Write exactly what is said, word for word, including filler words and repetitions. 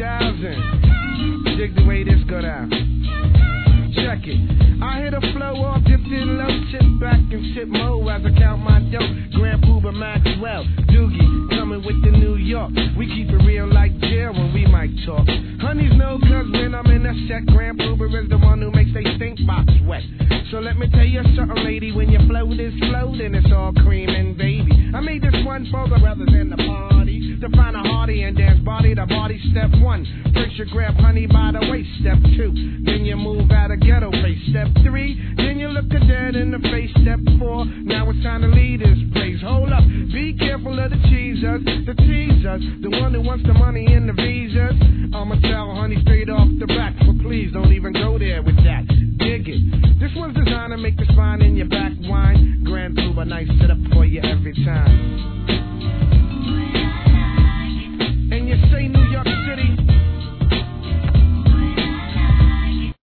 thousand. Dig the way this go down. Check it. I hit a flow off, dipped in low, sit back and sit mo as I count my dough. Grand Puba Maxwell, Doogie, coming with the New York. We keep it real like jail when we might talk. Honeys know cause when I'm in a set, Grand Puba is the one who makes they stink box wet. So let me tell you something, lady, when your float is floating, it's all cream and baby. I made this one for the brothers in the party, to find a hearty and dance body to body. Step one, first you grab honey by the waist. Step two, then you move out of ghetto place. Step three, then you look her dead in the face. Step four, now it's time to leave this place. Hold up, be careful of the cheesers, the teasers, the one who wants the money and the visas. I'ma tell honey straight off the back, but please don't even go there with that. Dig it. This one's designed to make the spine in your back whine. Grand Puba, nice setup for you every time.